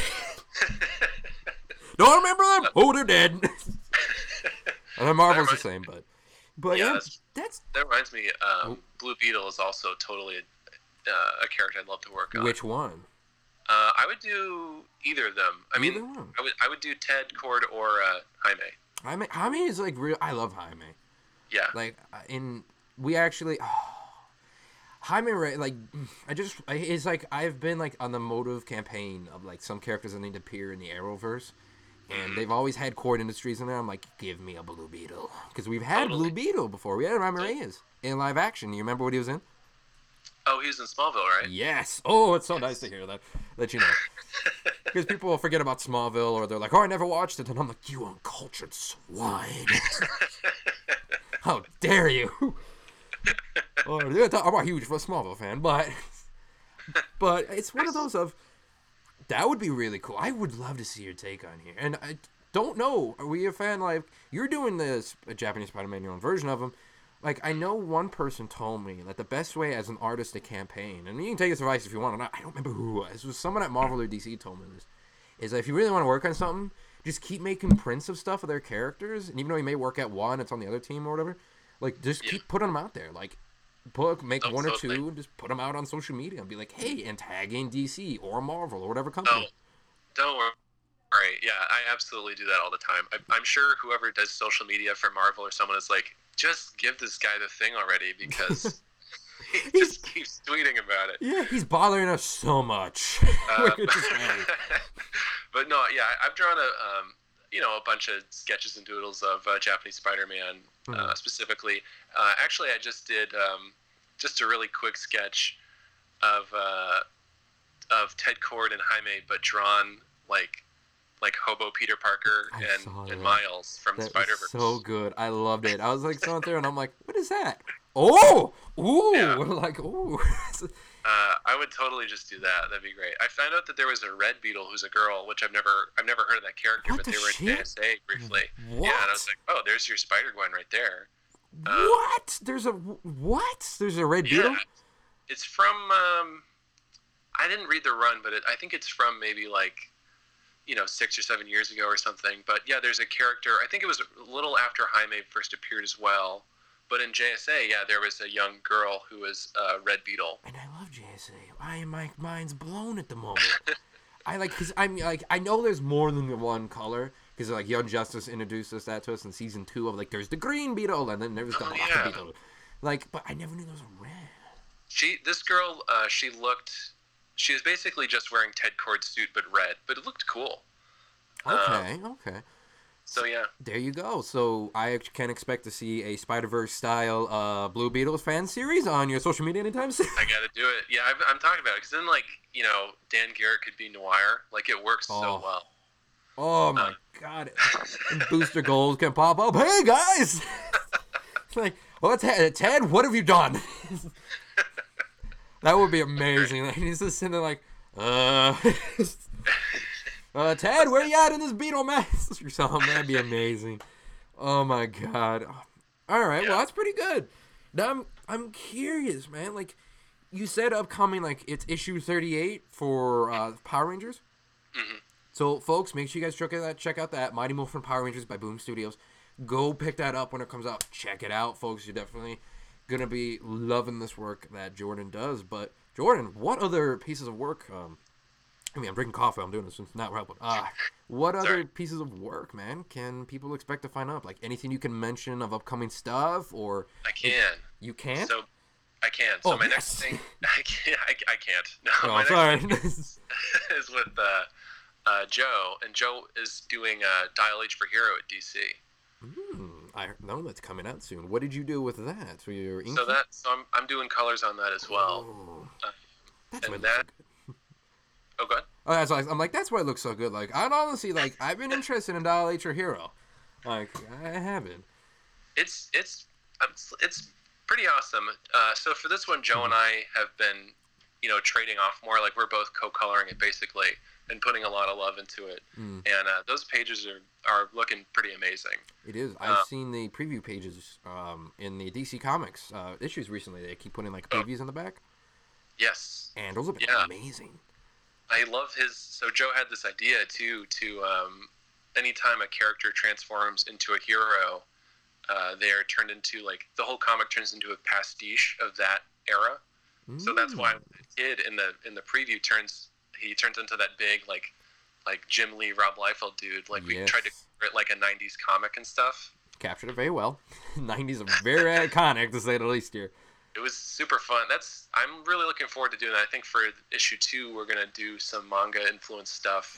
Don't remember them? Oh, they're dead. And then Marvel's the same, but yeah, that reminds me. Blue Beetle is also totally a character I'd love to work on. Which one? I would do either of them. I would do Ted, Cord, or Jaime. Jaime is like real. I love Jaime. Yeah. Like we actually. Jaime, like it's like I've been like on the motive campaign of like some characters that need to appear in the Arrowverse. And they've always had Cord Industries in there. I'm like, give me a Blue Beetle. Because we've had Blue Beetle before. We had Ryan Reyes in live action. You remember what he was in? Oh, he was in Smallville, right? Yes. Oh, it's so nice to hear that you know. Because people will forget about Smallville, or they're like, oh, I never watched it. And I'm like, you uncultured swine. How dare you? Oh, I'm a huge Smallville fan, but it's one of those of, that would be really cool. I would love to see your take on here. And I don't know, are we a fan? Like, you're doing this Japanese Spider-Man, your own version of him. Like, I know one person told me that the best way as an artist to campaign, and you can take his advice if you want or not, I don't remember who it was. It was someone at Marvel or DC told me this, is that if you really want to work on something, just keep making prints of stuff of their characters, and even though you may work at one, it's on the other team or whatever, like, just keep putting them out there. Like, make one or two and just put them out on social media and be like, hey, and tag in DC or Marvel or whatever company. Don't worry. Yeah, I absolutely do that all the time. I'm sure whoever does social media for Marvel or someone is like, just give this guy the thing already, because he just keeps tweeting about it. Yeah, he's bothering us so much. But no, yeah, I've drawn a bunch of sketches and doodles of Japanese Spider-Man, specifically. Actually, I just did just a really quick sketch of Ted Cord and Jaime, but drawn like hobo Peter Parker and Miles from Spider-Verse. So good. I loved it. I was like going through and I'm like, what is that? Oh! Ooh! Yeah. Like, ooh. I would totally just do that. That'd be great. I found out that there was a Red Beetle who's a girl, which I've never heard of that character, but they were in JSA briefly. What? Yeah, and I was like, oh, there's your Spider-Gwen right there. What? There's a Red Beetle? Yeah. It's from, I didn't read the run, but I think it's from maybe 6 or 7 years ago or something. But yeah, there's a character, I think it was a little after Jaime first appeared as well. But in JSA, yeah, there was a young girl who was Red Beetle. And I love JSA. My mind's blown at the moment. I know there's more than one color, because like Young Justice introduced that to us in season 2 of like there's the Green Beetle and then there was the Black Beetle. Like, but I never knew there was a red. This girl, she was basically just wearing Ted Cord's suit but red, but it looked cool. Okay. So yeah, there you go. So I can expect to see a Spider-Verse style Blue Beetles fan series on your social media anytime soon. I gotta do it. Yeah, I'm talking about it because then Dan Garrett could be Noir. Like, it works so well. Oh my God! And Booster Gold can pop up. Hey guys! It's like, Ted, what have you done? That would be amazing. Like, he's just sitting there like, Ted, where you at in this Beetle mess? Or something. That'd be amazing. Oh my God. All right, well, that's pretty good. Now I'm curious, man. Like, you said upcoming, like, it's issue 38 for Power Rangers. Mm-hmm. So, folks, make sure you guys check out that Mighty Morphin Power Rangers by Boom Studios. Go pick that up when it comes out. Check it out, folks. You're definitely going to be loving this work that Jordan does. But, Jordan, what other pieces of work I mean, I'm drinking coffee. I'm doing this. It's not helping. What other pieces of work, man, can people expect to find up? Like anything you can mention of upcoming stuff, or I can. You can? So I can. So my next thing, I can't. No, my sorry. next thing is with Joe, and Joe is doing Dial H for Hero at DC. I know that's coming out soon. What did you do with that? So you're inking? So I'm doing colors on that as well. That's and why that. Oh, go ahead. Oh, that's why I'm like, that's why it looks so good. Like, I honestly, like, I've been interested in Dial H or Hero. Like, I haven't. It's pretty awesome. So for this one, Joe and I have been, trading off more. Like, we're both co-coloring it basically and putting a lot of love into it. And those pages are looking pretty amazing. It is. I've seen the preview pages in the DC Comics issues recently. They keep putting like previews in the back. Yes. And those have been amazing. I love his. So Joe had this idea too to anytime a character transforms into a hero, they are turned into like the whole comic turns into a pastiche of that era. So that's why the kid in the preview turns into that big like Jim Lee, Rob Liefeld dude. Like we tried to create like a '90s comic and stuff. Captured it very well. '90s are very iconic to say the least here. It was super fun. I'm really looking forward to doing that. I think for issue 2 we're gonna do some manga influenced stuff.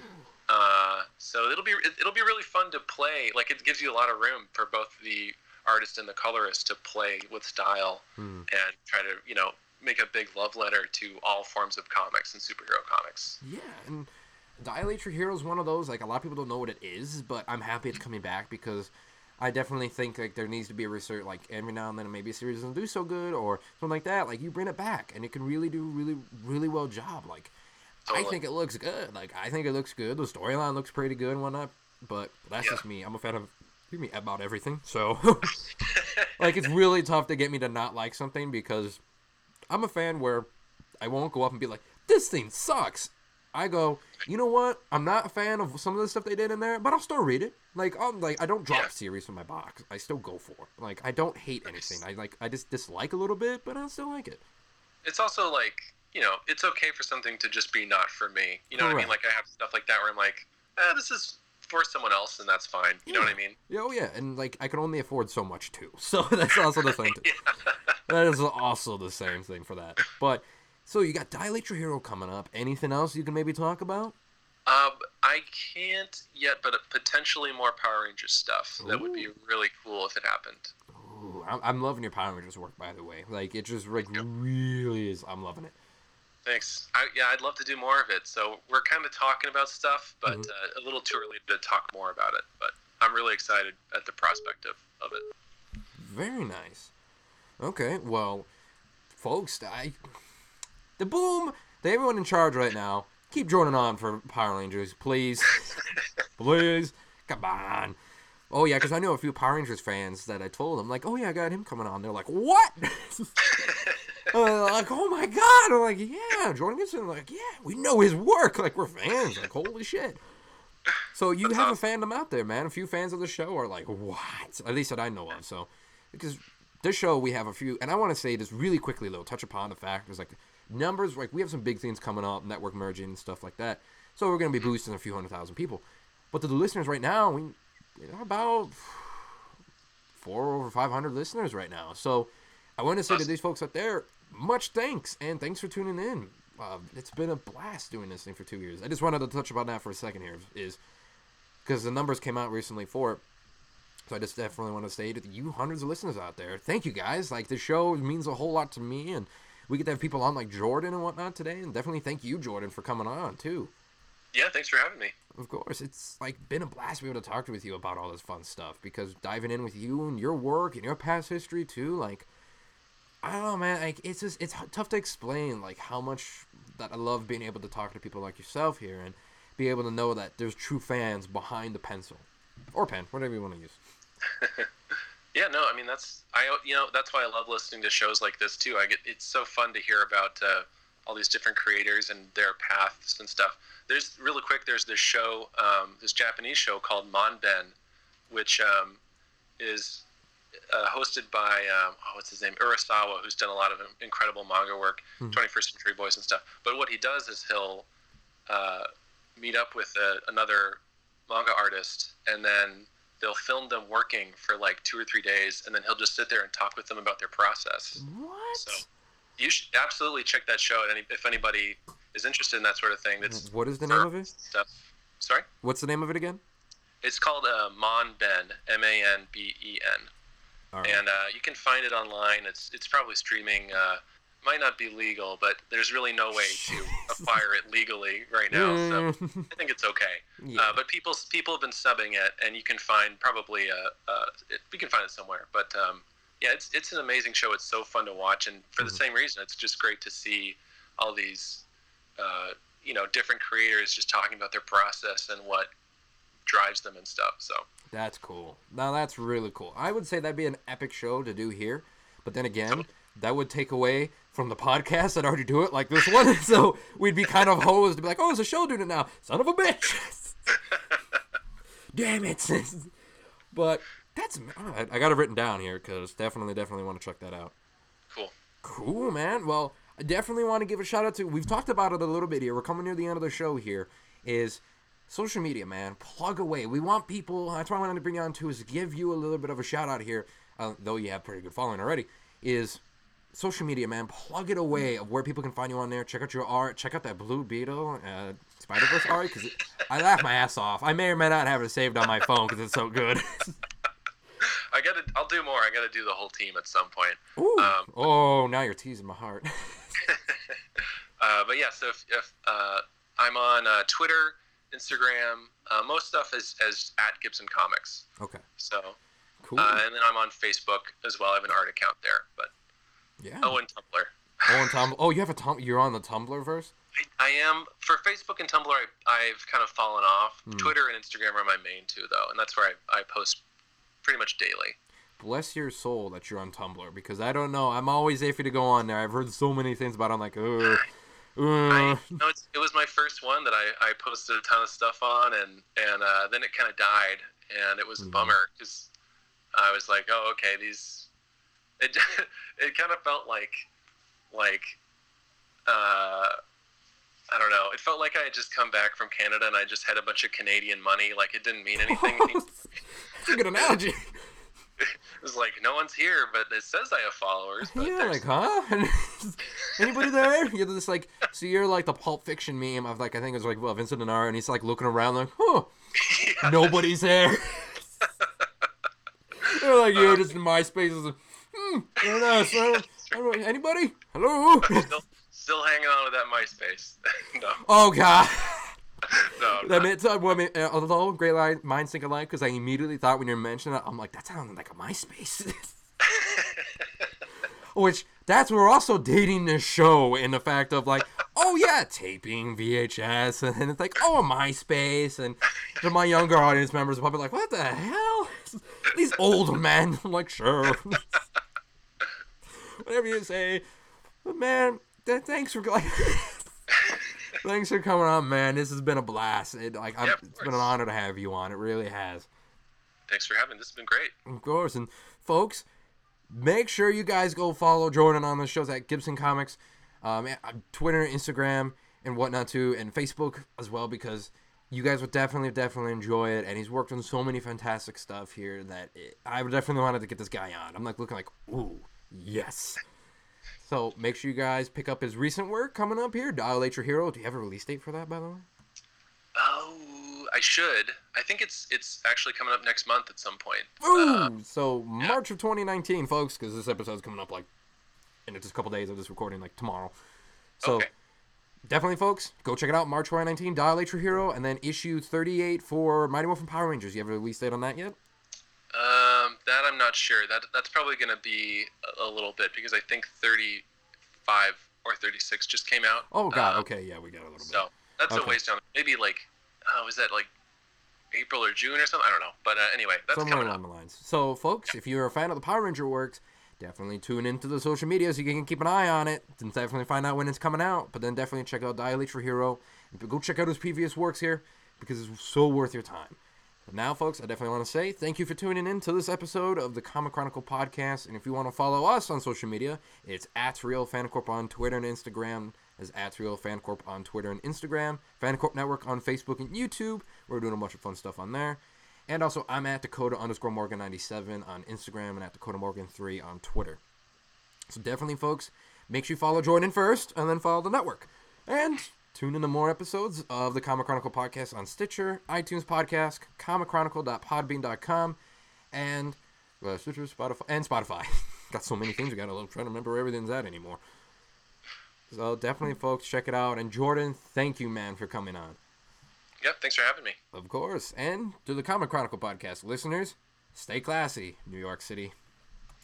So it'll be really fun to play. Like it gives you a lot of room for both the artist and the colorist to play with style and try to make a big love letter to all forms of comics and superhero comics. Yeah, and Dial H for Hero is one of those. Like a lot of people don't know what it is, but I'm happy it's coming back because I definitely think like there needs to be a research, like every now and then maybe a series doesn't do so good or something like that. Like you bring it back and it can really do really well job. Like totally. I think it looks good. Like I think it looks good. The storyline looks pretty good and whatnot. But that's just me. I'm a fan of about everything. So like it's really tough to get me to not like something because I'm a fan where I won't go up and be like, this thing sucks. I go, you know what? I'm not a fan of some of the stuff they did in there, but I'll still read it. Like I don't drop series from my box. I still go for it. Like I don't hate anything. I just dislike a little bit, but I still like it. It's also like it's okay for something to just be not for me. You know what I mean? Like I have stuff like that where I'm like, this is for someone else, and that's fine. You know what I mean? Yeah, oh yeah, and like I can only afford so much too. So that's also the thing. That is also the same thing for that. But. So you got Dial H for Hero coming up. Anything else you can maybe talk about? I can't yet, but potentially more Power Rangers stuff. That would be really cool if it happened. Ooh, I'm loving your Power Rangers work, by the way. Like it just like really is. I'm loving it. Thanks. I'd love to do more of it. So we're kind of talking about stuff, but a little too early to talk more about it. But I'm really excited at the prospect of it. Very nice. Okay, well, folks, everyone in charge right now, keep Jordan on for Power Rangers, please. Please. Come on. Oh, yeah, because I know a few Power Rangers fans that I told them, like, oh, yeah, I got him coming on. They're like, what? Like, oh, my God. I'm like, yeah, Jordan Gibson. Like, yeah, we know his work. Like, we're fans. Like, holy shit. So you have a fandom out there, man. A few fans of the show are like, what? At least that I know of. So, because this show, we have a few, and I want to say this really quickly, though, touch upon the fact, there's like, numbers, like we have some big things coming up, network merging and stuff like that. So we're going to be boosting a few 100,000 people. But to the listeners right now, we about 400 over 500 listeners right now. So I want to say to these folks out there, much thanks, and thanks for tuning in. It's been a blast doing this thing for 2 years. I just wanted to touch about that for a second here, is because the numbers came out recently for it. So I just definitely want to say to you hundreds of listeners out there, thank you guys. Like the show means a whole lot to me, and we get to have people on like Jordan and whatnot today, and definitely thank you, Jordan, for coming on, too. Yeah, thanks for having me. Of course. It's like been a blast to be able to talk with you about all this fun stuff, because diving in with you and your work and your past history, too, like, I don't know, man, like, it's tough to explain, like, how much that I love being able to talk to people like yourself here and be able to know that there's true fans behind the pencil. Or pen, whatever you want to use. Yeah, no, I mean that's why I love listening to shows like this too. It's so fun to hear about all these different creators and their paths and stuff. There's this show, this Japanese show called Manben, which is hosted by what's his name, Urasawa, who's done a lot of incredible manga work, 21st Century Boys and stuff. But what he does is he'll meet up with another manga artist, and then they'll film them working for like 2 or 3 days, and then he'll just sit there and talk with them about their process. What? So you should absolutely check that show if anybody is interested in that sort of thing. What is the name of it? Stuff. Sorry? What's the name of it again? It's called Manben, Manben. Right. And you can find it online. It's probably streaming. Might not be legal, but there's really no way to acquire it legally right now. So I think it's okay. Yeah. But people have been subbing it, and you can find probably we can find it somewhere. But yeah, it's an amazing show. It's so fun to watch, and for the same reason, it's just great to see all these different creators just talking about their process and what drives them and stuff. So that's cool. Now that's really cool. I would say that'd be an epic show to do here, but then again, that would take away from the podcast that already do it like this one. So we'd be kind of hosed to be like, oh, it's a show doing it now. Son of a bitch. Damn it. But that's, I got it written down here because definitely want to check that out. Cool, man. Well, I definitely want to give a shout out to, we've talked about it a little bit here. We're coming near the end of the show here, is social media, man. Plug away. We want people, that's what I wanted to bring you on to, is give you a little bit of a shout out here, though you have pretty good following already, is social media, man. Plug it away of where people can find you on there. Check out your art. Check out that Blue Beetle Spider-Verse art, because I laugh my ass off. I may or may not have it saved on my phone because it's so good. I'll do more. I gotta do the whole team at some point. Ooh. Now you're teasing my heart. But yeah, so if I'm on Twitter, Instagram, most stuff is as at Gibson Comics. Okay. So cool. And then I'm on Facebook as well. I have an art account there, but yeah. And Tumblr. And Tumblr. Oh, you have a you're on the Tumblrverse? I am. For Facebook and Tumblr, I've kind of fallen off. Twitter and Instagram are my main two, though, and that's where I post pretty much daily. Bless your soul that you're on Tumblr, because I don't know. I'm always iffy to go on there. I've heard so many things about it. I'm like, it was my first one that I posted a ton of stuff on, and then it kind of died, and it was a bummer, because I was like, oh, okay, it kind of felt like I don't know. It felt like I had just come back from Canada and I just had a bunch of Canadian money. Like, it didn't mean anything. That's a good analogy. It was like, no one's here, but it says I have followers. But yeah, like, huh? Anybody there? You're just like, so you're like the Pulp Fiction meme of, like, I think it was like, well, Vincent D'Onofrio, and he's like looking around like, Yeah. Nobody's there. They're like, you're just in MySpace. Very nice. I don't know, anybody? Hello? Still hanging on to that MySpace. No. Oh, God. No. Although, great line, minds think alike, because I immediately thought when you're mentioning it, I'm like, that sounded like a MySpace. Which, that's, we're also dating this show in the fact of like, oh yeah, taping VHS, and it's like, oh, a MySpace, and to my younger audience members are probably like, what the hell? These old men. I'm like, sure. Whatever you say. But man, thanks for thanks for coming on, man. This has been a blast. It's been an honor to have you on. It really has. Thanks for having me. This has been great. Of course. And folks, make sure you guys go follow Jordan on the shows at Gibson Comics, Twitter, Instagram, and whatnot too, and Facebook as well, because you guys would definitely enjoy it. And he's worked on so many fantastic stuff here that I would definitely wanted to get this guy on. I'm like looking like, ooh, yes. So make sure you guys pick up his recent work coming up here, Dial H Your Hero. Do you have a release date for that, by the way? Oh, I should. I think it's actually coming up next month at some point. Ooh, so March of 2019, folks, because this episode's coming up like in just a couple days of this recording, like tomorrow. So definitely, folks, go check it out. March 2019, Dial H Your Hero, and then issue 38 for Mighty Morphin Power Rangers. You have a release date on that yet? That I'm not sure. That's probably going to be a little bit, because I think 35 or 36 just came out. Oh, God. Okay, yeah, we got a little bit. So that's a ways down. Maybe like, was that like April or June or something? I don't know. But anyway, that's somewhere coming along up. the lines. So, folks, if you're a fan of the Power Ranger works, definitely tune into the social media so you can keep an eye on it and definitely find out when it's coming out. But then definitely check out Dial H for Hero. Go check out his previous works here, because it's so worth your time. But now, folks, I definitely want to say thank you for tuning in to this episode of the Comic Chronicle Podcast. And if you want to follow us on social media, it's @RealFancorp on Twitter and Instagram. is at Real Fan Corp on Twitter and Instagram. Fan Corp Network on Facebook and YouTube. We're doing a bunch of fun stuff on there. And also, I'm at Dakota_Morgan97 on Instagram and at DakotaMorgan3 on Twitter. So definitely, folks, make sure you follow Jordan first and then follow the network. And tune in to more episodes of the Comic Chronicle podcast on Stitcher, iTunes Podcast, comicchronicle.podbean.com, and Stitcher, Spotify, and Spotify. Got so many things. I'm trying to remember where everything's at anymore. So definitely, folks, check it out. And Jordan, thank you, man, for coming on. Yep, thanks for having me. Of course. And to the Comic Chronicle podcast listeners, stay classy, New York City.